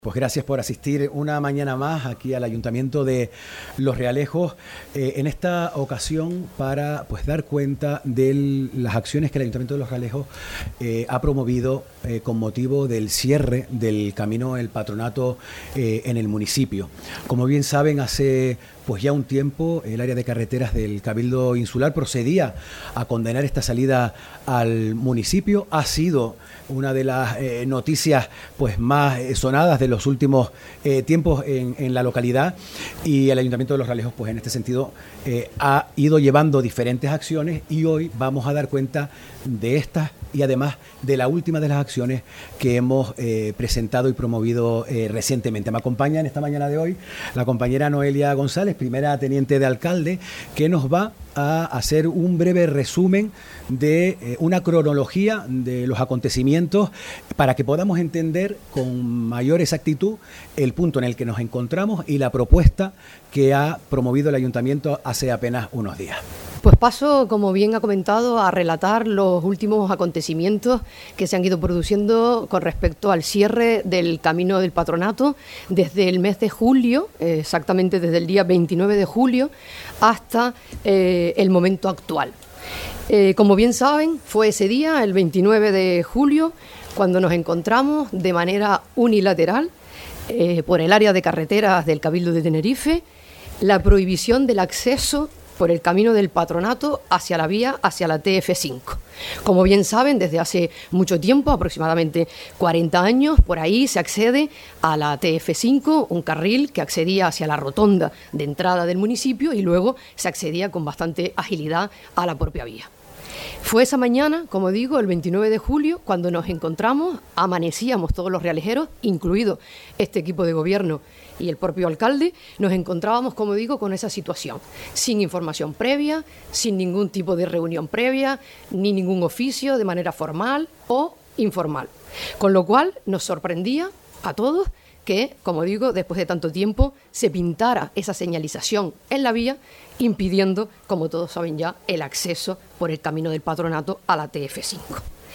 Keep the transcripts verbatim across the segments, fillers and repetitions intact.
Pues gracias por asistir una mañana más aquí al Ayuntamiento de Los Realejos, eh, en esta ocasión para pues dar cuenta de las acciones que el Ayuntamiento de Los Realejos eh, ha promovido eh, con motivo del cierre del Camino del Patronato eh, en el municipio. Como bien saben, hace pues ya un tiempo el área de carreteras del Cabildo Insular procedía a condenar esta salida al municipio. Ha sido una de las eh, noticias pues más eh, sonadas de los últimos eh, tiempos en, en la localidad, y el Ayuntamiento de Los Realejos pues en este sentido eh, ha ido llevando diferentes acciones, y hoy vamos a dar cuenta de estas y además de la última de las acciones que hemos eh, presentado y promovido eh, recientemente. Me acompaña en esta mañana de hoy la compañera Noelia González, primera teniente de alcalde, que nos va a hacer un breve resumen de eh, una cronología de los acontecimientos para que podamos entender con mayor exactitud el punto en el que nos encontramos y la propuesta que ha promovido el Ayuntamiento hace apenas unos días. Pues paso, como bien ha comentado, a relatar los últimos acontecimientos que se han ido produciendo con respecto al cierre del Camino del Patronato desde el mes de julio, eh, exactamente desde el día veintinueve de julio hasta eh, el momento actual. Eh, como bien saben, fue ese día, el veintinueve de julio, cuando nos encontramos de manera unilateral eh, por el área de carreteras del Cabildo de Tenerife la prohibición del acceso por el Camino del Patronato hacia la vía, hacia la T F cinco. Como bien saben, desde hace mucho tiempo, aproximadamente cuarenta años, por ahí se accede a la T F cinco, un carril que accedía hacia la rotonda de entrada del municipio y luego se accedía con bastante agilidad a la propia vía. Fue esa mañana, como digo, el veintinueve de julio, cuando nos encontramos, amanecíamos todos los realejeros, incluido este equipo de gobierno y el propio alcalde, nos encontrábamos, como digo, con esa situación, sin información previa, sin ningún tipo de reunión previa, ni ningún oficio de manera formal o informal. Con lo cual nos sorprendía a todos que, como digo, después de tanto tiempo se pintara esa señalización en la vía, impidiendo, como todos saben ya, el acceso por el Camino del Patronato a la T F cinco.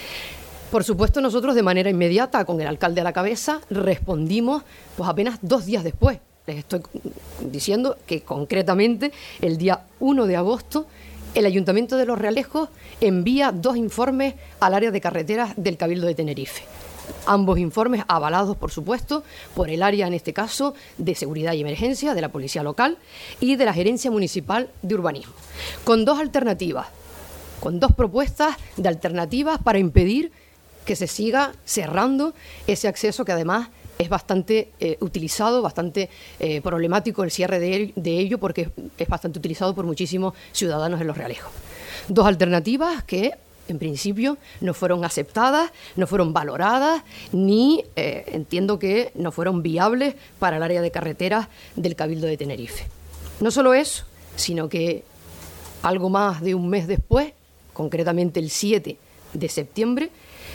Por supuesto, nosotros de manera inmediata, con el alcalde a la cabeza, respondimos pues apenas dos días después. Les estoy diciendo que concretamente el día uno de agosto el Ayuntamiento de Los Realejos envía dos informes al área de carreteras del Cabildo de Tenerife. Ambos informes avalados, por supuesto, por el área, en este caso, de seguridad y emergencia, de la policía local y de la gerencia municipal de urbanismo, con dos alternativas, con dos propuestas de alternativas para impedir que se siga cerrando ese acceso que además es bastante eh, utilizado, bastante eh, problemático el cierre de, él, de ello, porque es bastante utilizado por muchísimos ciudadanos en Los Realejos. Dos alternativas que en principio no fueron aceptadas, no fueron valoradas, ni eh, entiendo que no fueron viables para el área de carreteras del Cabildo de Tenerife. No solo eso, sino que algo más de un mes después, concretamente el siete de septiembre,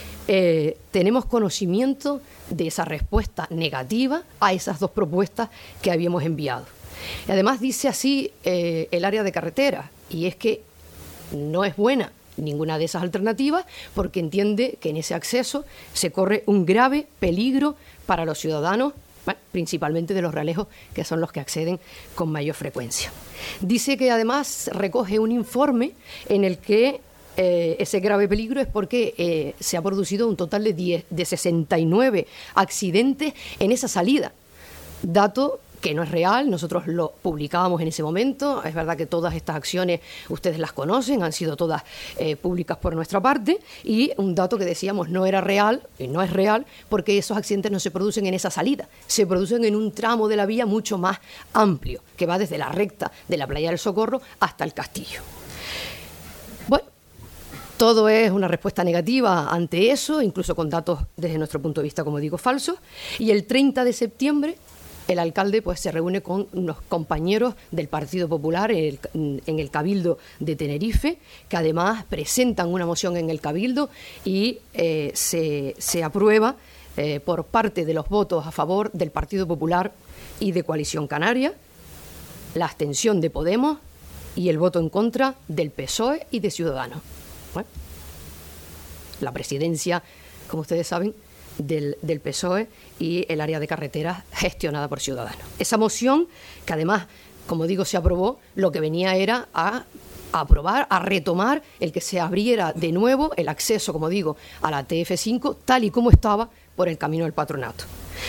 eh, tenemos conocimiento de esa respuesta negativa a esas dos propuestas que habíamos enviado. Y además dice así eh, el área de carreteras, y es que no es buena ninguna de esas alternativas, porque entiende que en ese acceso se corre un grave peligro para los ciudadanos, bueno, principalmente de Los Realejos, que son los que acceden con mayor frecuencia. Dice que además recoge un informe en el que eh, ese grave peligro es porque eh, se ha producido un total de, diez, de sesenta y nueve accidentes en esa salida, dato que no es real. Nosotros lo publicábamos en ese momento. Es verdad que todas estas acciones ustedes las conocen, han sido todas eh, públicas por nuestra parte, y un dato que decíamos no era real, y no es real, porque esos accidentes no se producen en esa salida, se producen en un tramo de la vía mucho más amplio, que va desde la recta de la Playa del Socorro hasta el Castillo. Bueno, todo es una respuesta negativa ante eso, incluso con datos desde nuestro punto de vista, como digo, falsos, y el treinta de septiembre el alcalde pues se reúne con unos compañeros del Partido Popular en el, en el Cabildo de Tenerife, que además presentan una moción en el Cabildo y eh, se, se aprueba eh, por parte de los votos a favor del Partido Popular y de Coalición Canaria, la abstención de Podemos y el voto en contra del P S O E y de Ciudadanos. Bueno, la presidencia, como ustedes saben, del, del P S O E y el área de carreteras gestionada por Ciudadanos. Esa moción, que además, como digo, se aprobó, lo que venía era a aprobar, a retomar el que se abriera de nuevo el acceso, como digo, a la T F cinco, tal y como estaba por el camino del Patronato.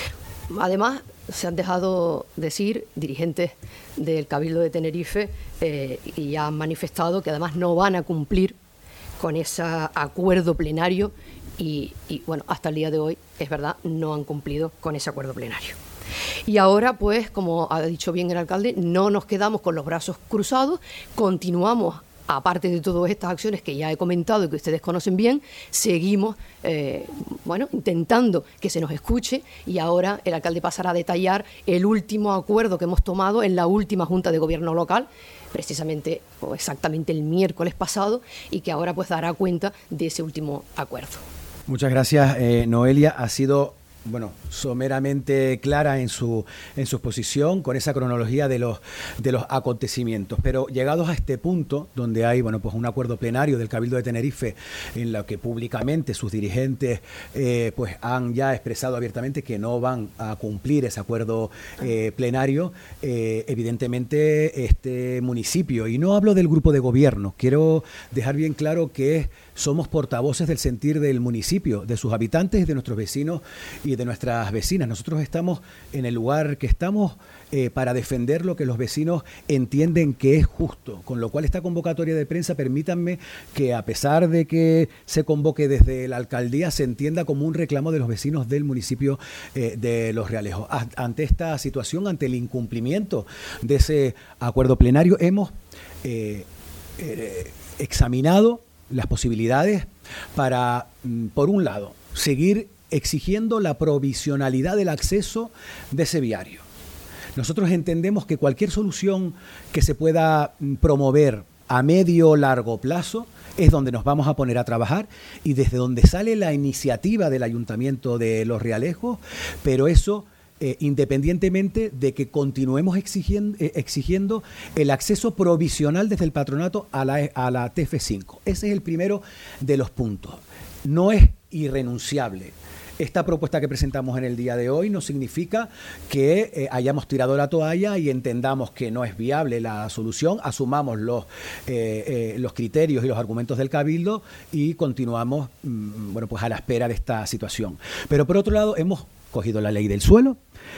Además, se han dejado decir dirigentes del Cabildo de Tenerife eh, y ya han manifestado que además no van a cumplir con ese acuerdo plenario y, y, bueno, hasta el día de hoy, es verdad, no han cumplido con ese acuerdo plenario. Y ahora, pues, como ha dicho bien el alcalde, no nos quedamos con los brazos cruzados, continuamos, aparte de todas estas acciones que ya he comentado y que ustedes conocen bien, seguimos eh, bueno, intentando que se nos escuche, y ahora el alcalde pasará a detallar el último acuerdo que hemos tomado en la última Junta de Gobierno local, precisamente o exactamente el miércoles pasado, y que ahora pues dará cuenta de ese último acuerdo. Muchas gracias, eh, Noelia. Ha sido bueno, someramente clara en su en su exposición, con esa cronología de los de los acontecimientos. Pero llegados a este punto, donde hay bueno pues un acuerdo plenario del Cabildo de Tenerife, en lo que públicamente sus dirigentes eh, pues han ya expresado abiertamente que no van a cumplir ese acuerdo eh, plenario, eh, evidentemente este municipio, y no hablo del grupo de gobierno, quiero dejar bien claro que somos portavoces del sentir del municipio, de sus habitantes y de nuestros vecinos y de nuestras vecinas. Nosotros estamos en el lugar que estamos eh, para defender lo que los vecinos entienden que es justo, con lo cual esta convocatoria de prensa, permítanme que a pesar de que se convoque desde la alcaldía, se entienda como un reclamo de los vecinos del municipio eh, de Los Realejos. Ante esta situación, ante el incumplimiento de ese acuerdo plenario, hemos eh, eh, examinado las posibilidades para, por un lado, seguir exigiendo la provisionalidad del acceso de ese viario. Nosotros entendemos que cualquier solución que se pueda promover a medio o largo plazo es donde nos vamos a poner a trabajar y desde donde sale la iniciativa del Ayuntamiento de Los Realejos, pero eso Eh, independientemente de que continuemos exigiendo, eh, exigiendo el acceso provisional desde el patronato a la, a la T F cinco. Ese es el primero de los puntos. No es irrenunciable. Esta propuesta que presentamos en el día de hoy no significa que eh, hayamos tirado la toalla y entendamos que no es viable la solución, asumamos los, eh, eh, los criterios y los argumentos del Cabildo y continuamos mmm, bueno, pues a la espera de esta situación. Pero por otro lado, hemos cogido la ley del suelo,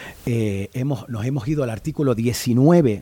eh, hemos, nos hemos ido al artículo diecinueve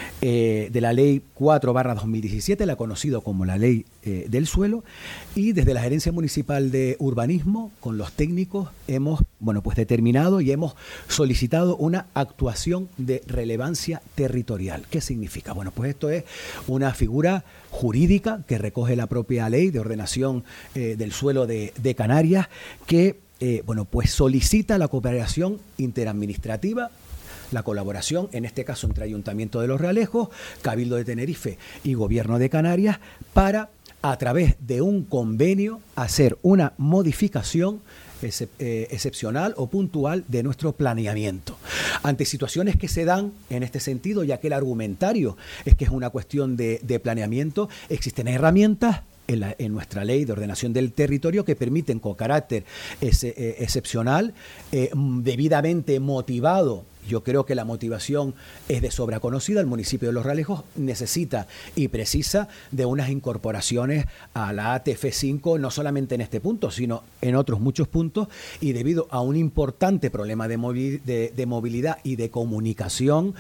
eh, de la ley cuatro barra dos mil diecisiete, la conocido como la ley eh, del suelo, y desde la Gerencia Municipal de Urbanismo, con los técnicos, hemos bueno, pues determinado y hemos solicitado una actuación de relevancia territorial. ¿Qué significa? Bueno, pues esto es una figura jurídica que recoge la propia ley de ordenación eh, del suelo de, de Canarias, que Eh, bueno, pues solicita la cooperación interadministrativa, la colaboración, en este caso entre Ayuntamiento de Los Realejos, Cabildo de Tenerife y Gobierno de Canarias, para, a través de un convenio, hacer una modificación excep eh, excepcional o puntual de nuestro planeamiento. Ante situaciones que se dan en este sentido, ya que el argumentario es que es una cuestión de, de planeamiento, existen herramientas En, la, en nuestra ley de ordenación del territorio que permiten, con carácter ex, eh, excepcional, eh, debidamente motivado. Yo creo que la motivación es de sobra conocida. El municipio de Los Realejos necesita y precisa de unas incorporaciones a la T F cinco, no solamente en este punto, sino en otros muchos puntos, y debido a un importante problema de, movi de, de movilidad y de comunicación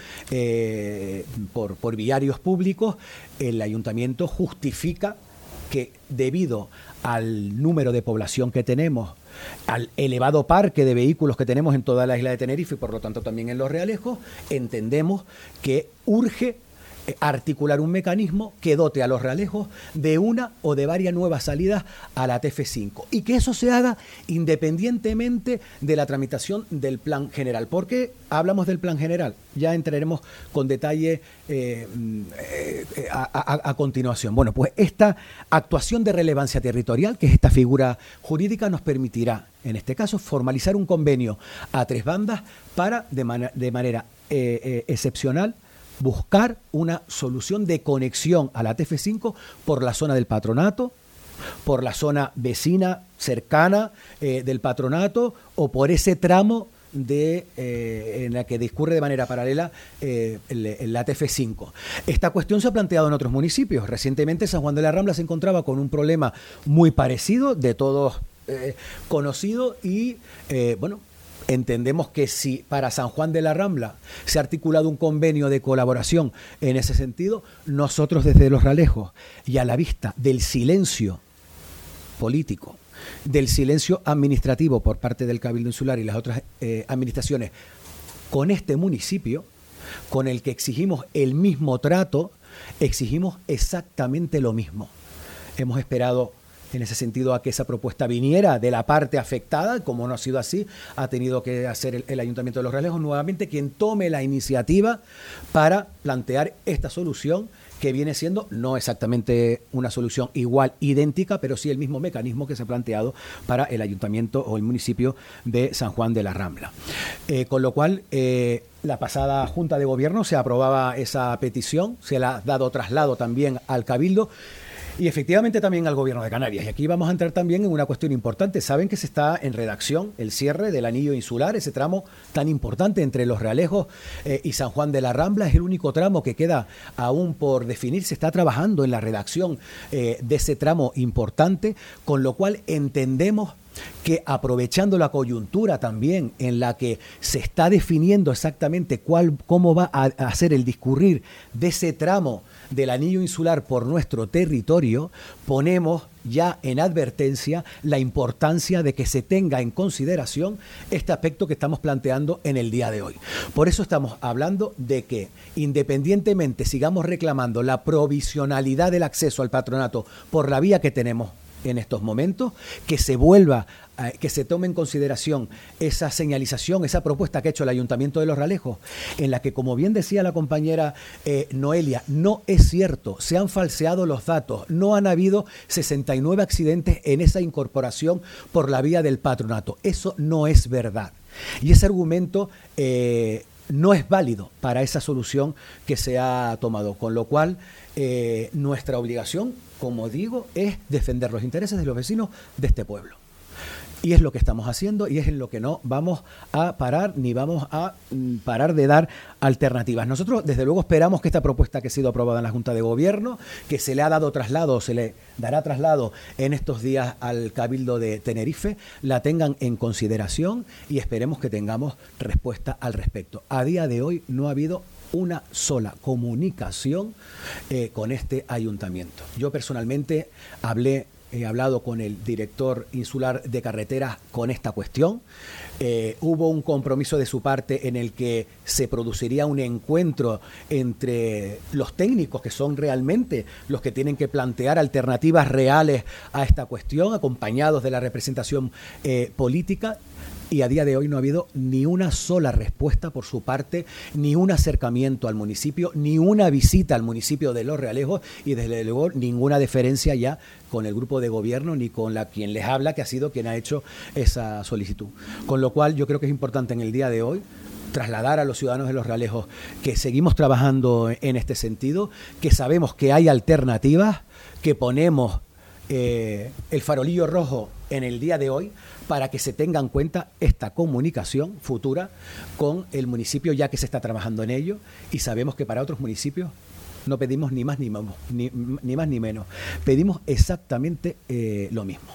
eh, por, por viarios públicos, el ayuntamiento justifica que debido al número de población que tenemos, al elevado parque de vehículos que tenemos en toda la isla de Tenerife y por lo tanto también en Los Realejos, entendemos que urge articular un mecanismo que dote a Los Realejos de una o de varias nuevas salidas a la T F cinco y que eso se haga independientemente de la tramitación del plan general. ¿Por qué hablamos del plan general? Ya entraremos con detalle eh, eh, a, a, a continuación. Bueno, pues esta actuación de relevancia territorial, que es esta figura jurídica, nos permitirá, en este caso, formalizar un convenio a tres bandas para, de, man de manera eh, eh, excepcional, buscar una solución de conexión a la T F cinco por la zona del Patronato, por la zona vecina cercana eh, del patronato o por ese tramo de eh, en la que discurre de manera paralela eh, el, el A T F cinco. Esta cuestión se ha planteado en otros municipios. Recientemente San Juan de la Rambla se encontraba con un problema muy parecido, de todos eh, conocido, y eh, bueno, entendemos que si para San Juan de la Rambla se ha articulado un convenio de colaboración en ese sentido, nosotros desde Los Realejos, y a la vista del silencio político, del silencio administrativo por parte del Cabildo Insular y las otras eh, administraciones con este municipio, con el que exigimos el mismo trato, exigimos exactamente lo mismo. Hemos esperado en ese sentido a que esa propuesta viniera de la parte afectada. Como no ha sido así, ha tenido que hacer el, el Ayuntamiento de Los Realejos nuevamente quien tome la iniciativa para plantear esta solución, que viene siendo no exactamente una solución igual, idéntica, pero sí el mismo mecanismo que se ha planteado para el Ayuntamiento o el municipio de San Juan de la Rambla. Eh, con lo cual, eh, la pasada Junta de Gobierno se aprobaba esa petición, se le ha dado traslado también al Cabildo, y efectivamente también al Gobierno de Canarias. Y aquí vamos a entrar también en una cuestión importante. Saben que se está en redacción el cierre del anillo insular, ese tramo tan importante entre Los Realejos eh, y San Juan de la Rambla. Es el único tramo que queda aún por definir. Se está trabajando en la redacción eh, de ese tramo importante, con lo cual entendemos que, aprovechando la coyuntura también en la que se está definiendo exactamente cuál, cómo va a, a ser el discurrir de ese tramo del anillo insular por nuestro territorio, ponemos ya en advertencia la importancia de que se tenga en consideración este aspecto que estamos planteando en el día de hoy. Por eso estamos hablando de que, independientemente sigamos reclamando la provisionalidad del acceso al patronato por la vía que tenemos en estos momentos, que se vuelva, eh, que se tome en consideración esa señalización, esa propuesta que ha hecho el Ayuntamiento de Los Realejos, en la que, como bien decía la compañera eh, Noelia, no es cierto, se han falseado los datos, no han habido sesenta y nueve accidentes en esa incorporación por la vía del patronato. Eso no es verdad. Y ese argumento eh, no es válido para esa solución que se ha tomado, con lo cual eh, nuestra obligación, como digo, es defender los intereses de los vecinos de este pueblo. Y es lo que estamos haciendo, y es en lo que no vamos a parar, ni vamos a mm, parar de dar alternativas. Nosotros, desde luego, esperamos que esta propuesta que ha sido aprobada en la Junta de Gobierno, que se le ha dado traslado, se le dará traslado en estos días al Cabildo de Tenerife, la tengan en consideración y esperemos que tengamos respuesta al respecto. A día de hoy no ha habido una sola comunicación eh, con este ayuntamiento. Yo personalmente hablé, he hablado con el director insular de carreteras con esta cuestión. Eh, hubo un compromiso de su parte en el que se produciría un encuentro entre los técnicos, que son realmente los que tienen que plantear alternativas reales a esta cuestión, acompañados de la representación eh, política. Y a día de hoy no ha habido ni una sola respuesta por su parte, ni un acercamiento al municipio, ni una visita al municipio de Los Realejos, y desde luego ninguna deferencia ya con el grupo de gobierno ni con la quien les habla, que ha sido quien ha hecho esa solicitud. Con lo cual yo creo que es importante en el día de hoy trasladar a los ciudadanos de Los Realejos que seguimos trabajando en este sentido, que sabemos que hay alternativas, que ponemos eh, el farolillo rojo en el día de hoy para que se tenga en cuenta esta comunicación futura con el municipio, ya que se está trabajando en ello, y sabemos que para otros municipios no pedimos ni más ni, menos, ni, ni, más, ni menos. Pedimos exactamente eh, lo mismo.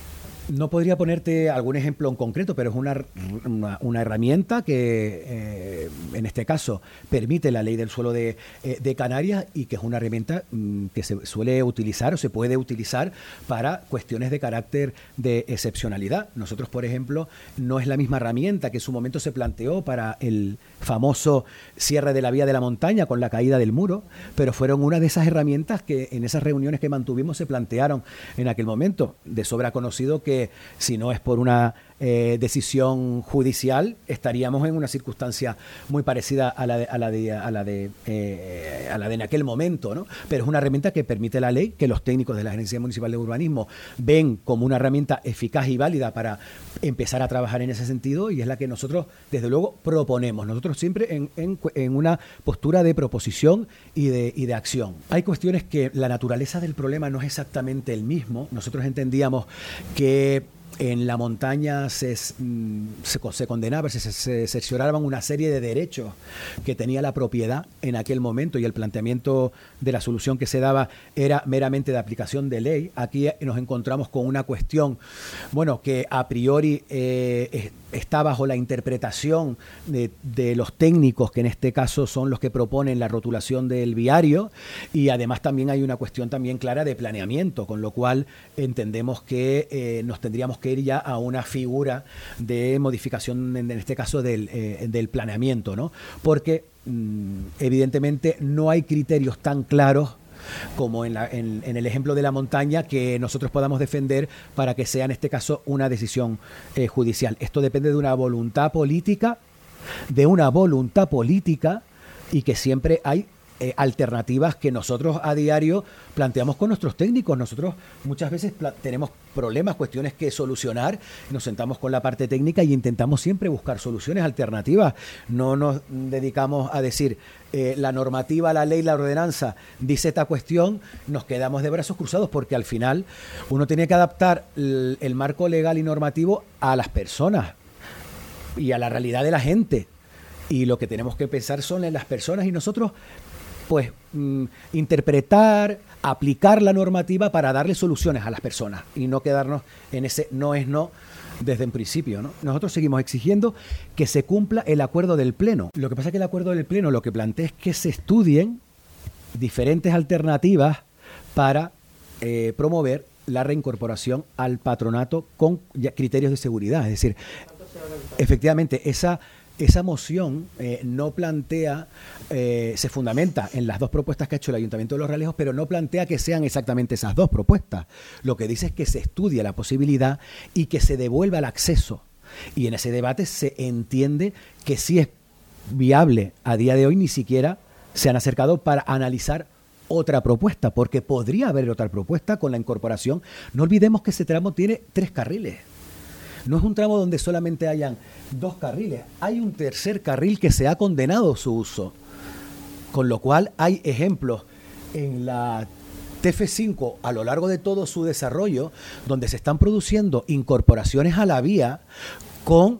No podría ponerte algún ejemplo en concreto, pero es una, una, una herramienta que, eh, en este caso, permite la ley del suelo de, eh, de Canarias, y que es una herramienta mm, que se suele utilizar o se puede utilizar para cuestiones de carácter de excepcionalidad. Nosotros, por ejemplo, no es la misma herramienta que en su momento se planteó para el famoso cierre de la vía de la montaña con la caída del muro, pero fueron una de esas herramientas que en esas reuniones que mantuvimos se plantearon en aquel momento. De sobra conocido que, si no es por una eh, decisión judicial, estaríamos en una circunstancia muy parecida a la de, a la de, a la de, eh, a la de en aquel momento, ¿no? Pero es una herramienta que permite la ley, que los técnicos de la Agencia Municipal de Urbanismo ven como una herramienta eficaz y válida para empezar a trabajar en ese sentido, y es la que nosotros, desde luego, proponemos. Nosotros siempre en, en, en una postura de proposición y de, y de acción. Hay cuestiones que la naturaleza del problema no es exactamente el mismo. Nosotros entendíamos que en la montaña se, se, se condenaba, se, se cercioraban una serie de derechos que tenía la propiedad en aquel momento, y el planteamiento de la solución que se daba era meramente de aplicación de ley. Aquí nos encontramos con una cuestión, bueno, que a priori eh, está bajo la interpretación de, de los técnicos, que en este caso son los que proponen la rotulación del viario, y además también hay una cuestión también clara de planeamiento, con lo cual entendemos que eh, nos tendríamos que ir ya a una figura de modificación, en, en este caso del, eh, del planeamiento, ¿no? Porque mmm, evidentemente no hay criterios tan claros como en, la, en, en el ejemplo de la montaña que nosotros podamos defender para que sea en este caso una decisión eh, judicial. Esto depende de una voluntad política, de una voluntad política, y que siempre hay eh, alternativas que nosotros a diario planteamos con nuestros técnicos. Nosotros muchas veces tenemos problemas, cuestiones que solucionar, nos sentamos con la parte técnica y intentamos siempre buscar soluciones alternativas. No nos dedicamos a decir eh, la normativa, la ley, la ordenanza dice esta cuestión, nos quedamos de brazos cruzados, porque al final uno tiene que adaptar el, el marco legal y normativo a las personas y a la realidad de la gente, y lo que tenemos que pensar son en las personas, y nosotros pues mm, interpretar, aplicar la normativa para darle soluciones a las personas y no quedarnos en ese no es no desde el principio, ¿no? Nosotros seguimos exigiendo que se cumpla el acuerdo del Pleno. Lo que pasa es que el acuerdo del Pleno lo que plantea es que se estudien diferentes alternativas para eh, promover la reincorporación al patronato con criterios de seguridad. Es decir, efectivamente, esa Esa moción eh, no plantea, eh, se fundamenta en las dos propuestas que ha hecho el Ayuntamiento de Los Realejos, pero no plantea que sean exactamente esas dos propuestas. Lo que dice es que se estudie la posibilidad y que se devuelva el acceso. Y en ese debate se entiende que sí es viable. A día de hoy ni siquiera se han acercado para analizar otra propuesta, porque podría haber otra propuesta con la incorporación. No olvidemos que ese tramo tiene tres carriles. No es un tramo donde solamente hayan dos carriles, hay un tercer carril que se ha condenado su uso, con lo cual hay ejemplos en la T F cinco a lo largo de todo su desarrollo donde se están produciendo incorporaciones a la vía con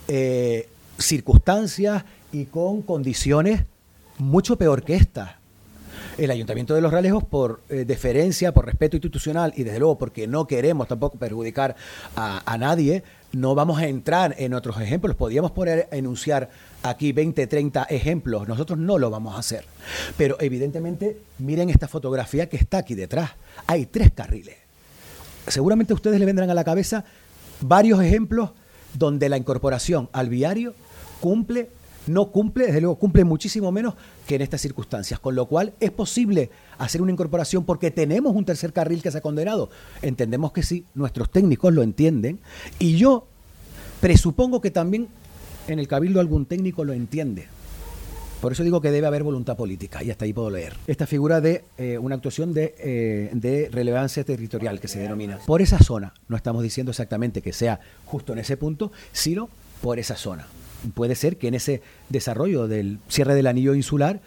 eh, circunstancias y con condiciones mucho peor que estas. El Ayuntamiento de Los Realejos, por eh, deferencia, por respeto institucional y desde luego porque no queremos tampoco perjudicar a, a nadie, no vamos a entrar en otros ejemplos. Podríamos poner, enunciar aquí veinte, treinta ejemplos, nosotros no lo vamos a hacer. Pero evidentemente, miren esta fotografía que está aquí detrás. Hay tres carriles. Seguramente a ustedes le vendrán a la cabeza varios ejemplos donde la incorporación al viario cumple no cumple, desde luego cumple muchísimo menos que en estas circunstancias, con lo cual es posible hacer una incorporación porque tenemos un tercer carril que se ha condenado. Entendemos que sí, nuestros técnicos lo entienden, y yo presupongo que también en el Cabildo algún técnico lo entiende. Por eso digo que debe haber voluntad política, y hasta ahí puedo leer. Esta figura de eh, una actuación de, eh, de relevancia territorial que se denomina. Por esa zona, no estamos diciendo exactamente que sea justo en ese punto, sino por esa zona. Puede ser que en ese desarrollo del cierre del anillo insular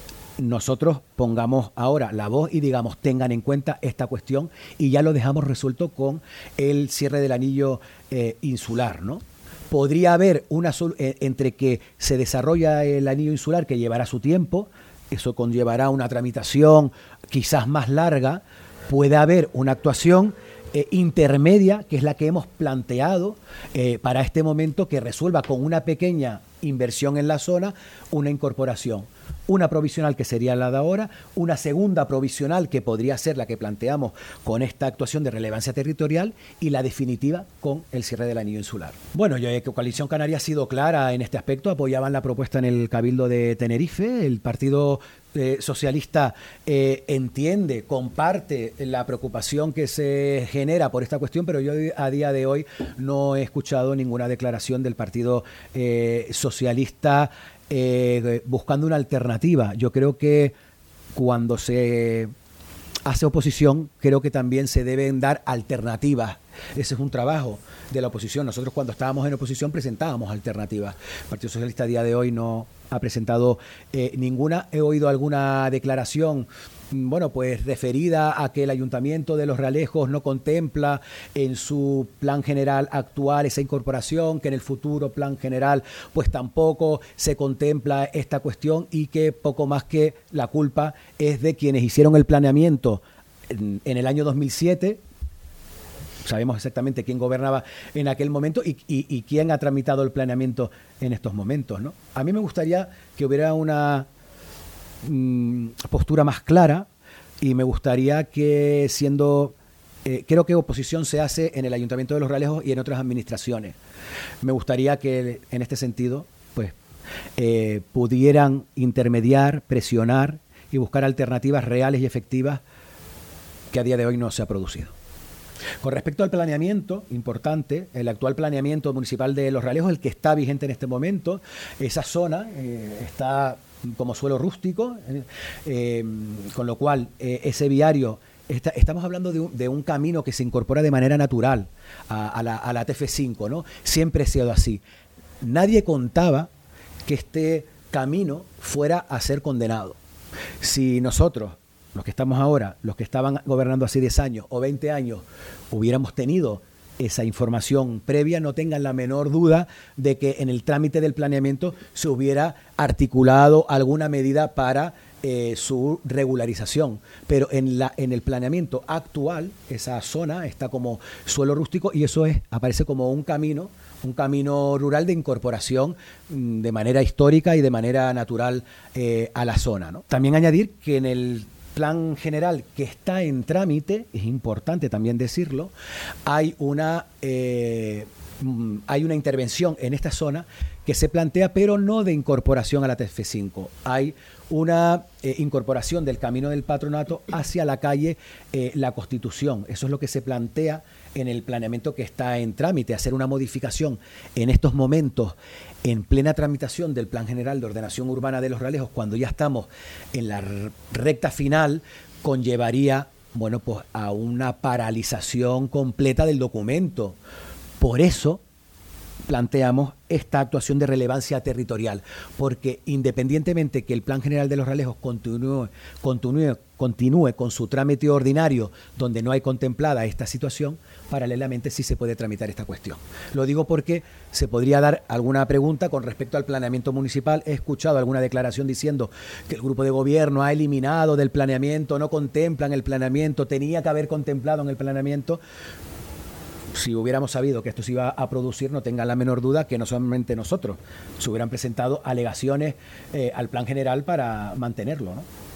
nosotros pongamos ahora la voz y digamos tengan en cuenta esta cuestión, y ya lo dejamos resuelto con el cierre del anillo eh, insular, ¿no? Podría haber una sol- eh, entre que se desarrolla el anillo insular, que llevará su tiempo, eso conllevará una tramitación quizás más larga, puede haber una actuación Eh, intermedia, que es la que hemos planteado eh, para este momento, que resuelva con una pequeña inversión en la zona, una incorporación. Una provisional que sería la de ahora, una segunda provisional que podría ser la que planteamos con esta actuación de relevancia territorial y la definitiva con el cierre del anillo insular. Bueno, yo, Coalición Canaria ha sido clara en este aspecto, apoyaban la propuesta en el Cabildo de Tenerife, el Partido eh, Socialista eh, entiende, comparte la preocupación que se genera por esta cuestión, pero yo a día de hoy no he escuchado ninguna declaración del Partido eh, Socialista Eh, buscando una alternativa. Yo creo que cuando se hace oposición, creo que también se deben dar alternativas. Ese es un trabajo de la oposición. Nosotros cuando estábamos en oposición presentábamos alternativas. El Partido Socialista a día de hoy no ha presentado eh, ninguna. He oído alguna declaración, bueno, pues referida a que el Ayuntamiento de Los Realejos no contempla en su plan general actual esa incorporación, que en el futuro plan general pues tampoco se contempla esta cuestión y que poco más que la culpa es de quienes hicieron el planeamiento en, en el año dos mil siete. Sabemos exactamente quién gobernaba en aquel momento y, y, y quién ha tramitado el planeamiento en estos momentos, ¿no? A mí me gustaría que hubiera una mmm, postura más clara y me gustaría que siendo... Eh, creo que oposición se hace en el Ayuntamiento de Los Realejos y en otras administraciones. Me gustaría que en este sentido pues eh, pudieran intermediar, presionar y buscar alternativas reales y efectivas que a día de hoy no se ha producido. Con respecto al planeamiento, importante, el actual planeamiento municipal de Los Realejos, el que está vigente en este momento, esa zona eh, está como suelo rústico, eh, eh, con lo cual eh, ese viario, está, estamos hablando de un, de un camino que se incorpora de manera natural a, a, la, a la T F cinco, ¿no? Siempre ha sido así. Nadie contaba que este camino fuera a ser condenado. Si nosotros, los que estamos ahora, los que estaban gobernando hace diez años o veinte años, hubiéramos tenido esa información previa, no tengan la menor duda de que en el trámite del planeamiento se hubiera articulado alguna medida para eh, su regularización. Pero en, la, en el planeamiento actual, esa zona está como suelo rústico y eso es, aparece como un camino, un camino rural de incorporación mmm, de manera histórica y de manera natural eh, a la zona, ¿no? También añadir que en el plan general que está en trámite, es importante también decirlo, hay una, eh, hay una intervención en esta zona que se plantea, pero no de incorporación a la T F cinco. Hay una eh, incorporación del Camino del Patronato hacia la calle eh, La Constitución. Eso es lo que se plantea en el planeamiento que está en trámite, hacer una modificación en estos momentos en plena tramitación del Plan General de Ordenación Urbana de Los Realejos, cuando ya estamos en la recta final, conllevaría, bueno, pues a una paralización completa del documento. Por eso planteamos esta actuación de relevancia territorial, porque independientemente que el Plan General de Los Realejos continúe, continúe, continúe con su trámite ordinario, donde no hay contemplada esta situación, paralelamente sí se puede tramitar esta cuestión. Lo digo porque se podría dar alguna pregunta con respecto al planeamiento municipal. He escuchado alguna declaración diciendo que el grupo de gobierno ha eliminado del planeamiento, no contemplan el planeamiento, tenía que haber contemplado en el planeamiento. Si hubiéramos sabido que esto se iba a producir, no tengan la menor duda que no solamente nosotros, se hubieran presentado alegaciones eh, al plan general para mantenerlo, ¿no?